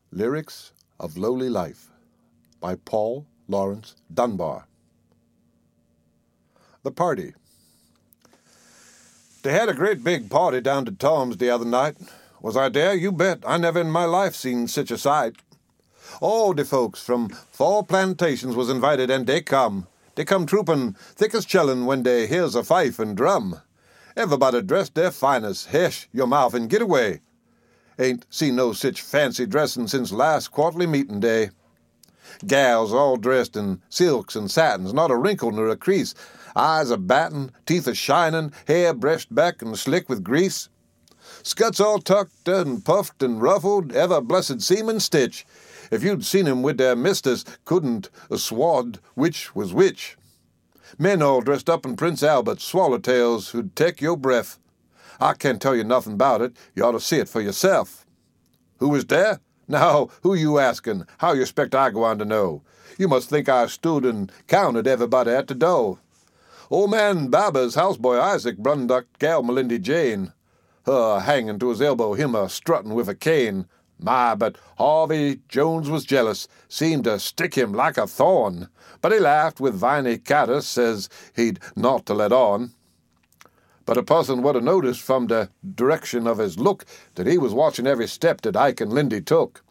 Lyrics of Lowly Life by Paul Laurence Dunbar. The Party. They had a great big party down to Tom's the other night. Was I there? You bet. I never in my life seen such a sight. All the folks from 4 plantations was invited, and they come. They come troopin' thick as chillin' when they hears a fife and drum. Everybody dressed their finest. Hesh your mouth and get away. Ain't seen no sich fancy dressin' since last quarterly meetin' day. Gals all dressed in silks and satins, not a wrinkle nor a crease, eyes a-battin', teeth a-shinin', hair brushed back and slick with grease. Skirts all tucked and puffed and ruffled, ever blessed seaman stitch. If you'd seen 'em with their misters, couldn't a-swad which was which. Men all dressed up in Prince Albert swallowtails who'd take your breath. I can't tell you nothing about it. You ought to see it for yourself. Who was there? Now, who you askin'? How you expect I go on to know? You must think I stood and counted everybody at the door. Old man Baba's houseboy Isaac brunducked gal Melindy Jane. Her hangin' to his elbow, him a-struttin' with a cane. My, but Harvey Jones was jealous, seemed to stick him like a thorn. But he laughed with Viney Caddis, says he'd not to let on. But a person would have noticed from the direction of his look that he was watching every step that Ike and Lindy took.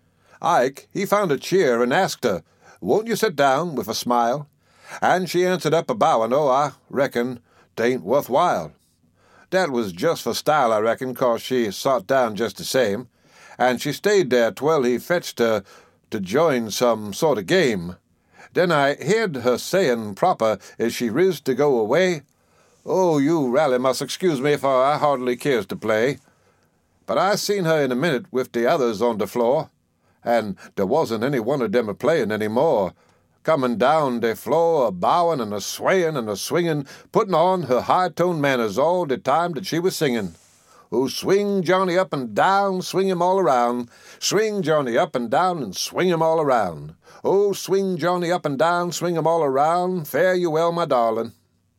Ike, he found a chair and asked her, "Won't you sit down?" with a smile. And she answered up a bowin', "Oh, I reckon 'tain't worthwhile." That was just for style, I reckon, 'cause she sot down just the same, and she stayed there twell he fetched her to join some sort of game. Then I heard her sayin' proper as she riz to go away, "Oh, you rally must excuse me, for I hardly cares to play." But I seen her in a minute with the others on the floor, and there wasn't any one of them a-playin' any more. Comin' down the floor, a-bowin' and a-swayin' and a-swingin', puttin' on her high-toned manners all the time that she was singin'. Oh, swing Johnny up and down, swing him all around. Swing Johnny up and down and swing him all around. Oh, swing Johnny up and down, swing him all around. Fare you well, my darlin'.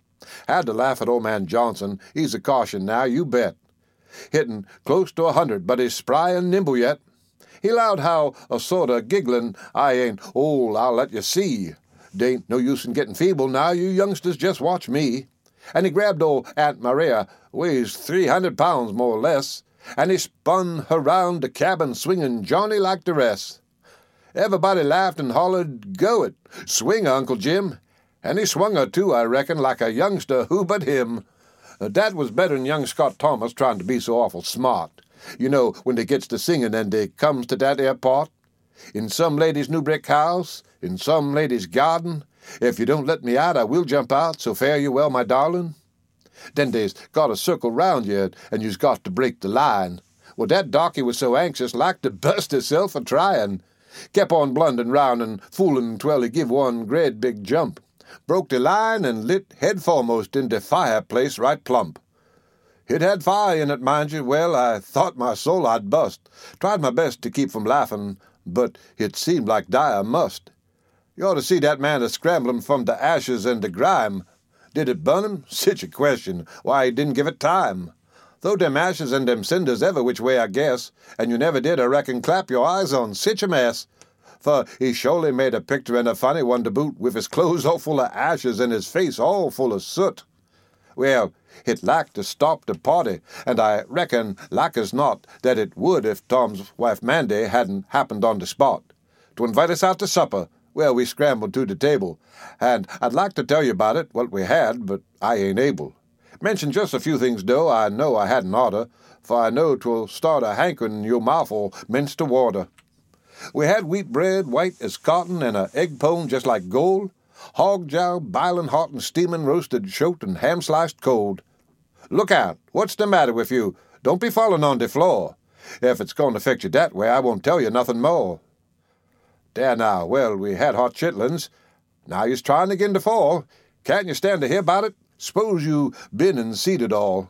Had to laugh at old man Johnson. He's a caution now, you bet. Hittin' close to 100, but he's spry and nimble yet. He 'lowed how a sort of gigglin', "I ain't old, I'll let you see. D'ain't no use in getting feeble now, you youngsters just watch me." And he grabbed old Aunt Maria, weighs 300 pounds more or less, and he spun her round the cabin swingin' Johnny like the rest. Everybody laughed and hollered, "Go it! Swing, Uncle Jim!" And he swung her, too, I reckon, like a youngster, who but him. That was better'n young Scott Thomas trying to be so awful smart. You know, when they gets to singin' and they comes to that there part. In some lady's new brick house, in some lady's garden, if you don't let me out, I will jump out, so fare you well, my darlin'. Then they's got a circle round you, and you's got to break the line. Well, that darky was so anxious, like to bust hisself a-tryin'. Kep on blunderin' round and foolin' twell he give one great big jump. Broke the line and lit head foremost in the fireplace right plump. It had fire in it, mind you. Well, I thought my soul I'd bust. Tried my best to keep from laughin', but it seemed like dire must. You ought to see that man a-scramblin' from the ashes and the grime. Did it burn him? Sich a question. Why, he didn't give it time. Though them ashes and them cinders every which way, I guess, and you never did, I reckon, clap your eyes on sich a mess. For he surely made a picture and a funny one to boot, with his clothes all full of ashes and his face all full of soot. Well, it like to stop the party, and I reckon, like as not, that it would if Tom's wife Mandy hadn't happened on the spot to invite us out to supper. Well, we scrambled to the table, and I'd like to tell you about it, what we had, but I ain't able. Mention just a few things, though, I know I hadn't oughter, for I know 'twill start a hankerin' in your mouthful mince to water. We had wheat bread, white as cotton, and a egg pone just like gold, hog jowl, bilin' hot and steamin', roasted shoat, and ham sliced cold. Look out! What's the matter with you? Don't be fallin' on the floor. If it's goin' to affect you that way, I won't tell you nothing more. There now, well, we had hot chitlins. Now you's tryin' again to fall. Can't you stand to hear about it? S'pose you been and seed it all.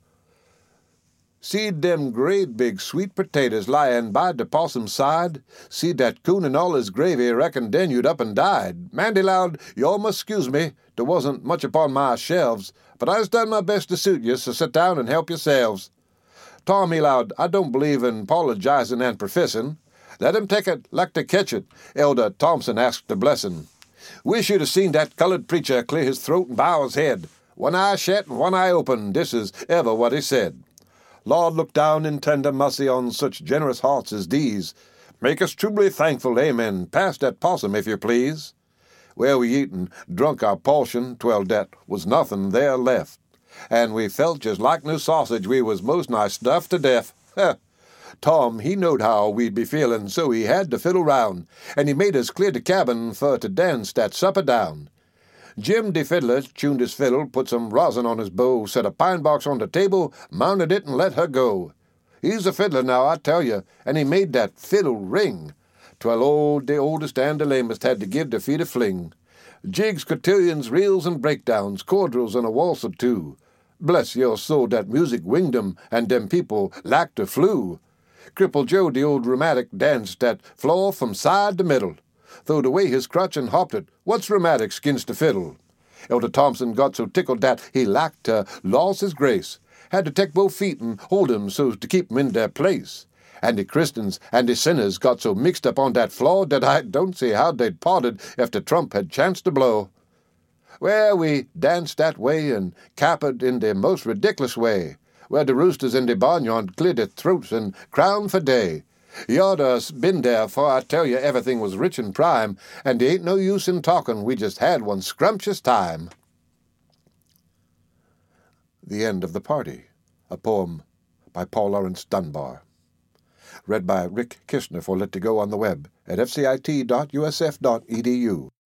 Seed them great big sweet potatoes lyin' by the possum's side. Seed that coon and all his gravy, reckon then you'd up and died. Mandy 'lowed, "You all must 'scuse me, there wasn't much upon my shelves, but I's done my best to suit you, so sit down and help yourselves." Tom, he 'lowed, "I don't believe in 'pologizing and professin'. Let him take it like to catch it, Elder Thompson asked the blessing. Wish you'd have seen that colored preacher clear his throat and bow his head. One eye shut and one eye open, this is ever what he said. Lord, look down in tender mercy on such generous hearts as these. Make us truly thankful, amen. Pass that possum, if you please. Well, we eat and drunk our portion, 'twell that was nothing there left. And we felt just like new sausage, we was most nigh stuffed to death. Tom, he knowed how we'd be feelin', so he had to fiddle round, and he made us clear the cabin for to dance that supper down. Jim the fiddler tuned his fiddle, put some rosin on his bow, set a pine box on the table, mounted it, and let her go. He's a fiddler now, I tell you, and he made that fiddle ring. 'Twell the oldest and the lamest had to give their feet a fling. Jigs, cotillions, reels, and breakdowns, quadrilles, and a waltz or two. Bless your soul, that music winged 'em, and them people like to flew. Cripple Joe, the old rheumatic, danced that floor from side to middle. Throwed away his crutch and hopped it. What's rheumatic 'gainst the fiddle? Elder Thompson got so tickled that he lacked to lost his grace. Had to take both feet and hold 'em so to keep 'em in their place. And the Christians and the sinners got so mixed up on that floor that I don't see how they'd parted if the trump had chanced to blow. Well, we danced that way and capered in the most ridiculous way, where the roosters in the barnyard cleared their throats and crowned for day. You ought to have been there, for I tell you everything was rich and prime, and there ain't no use in talking, we just had one scrumptious time. The End of the Party, a poem by Paul Laurence Dunbar. Read by Rick Kishner for Let to Go on the web at fcit.usf.edu.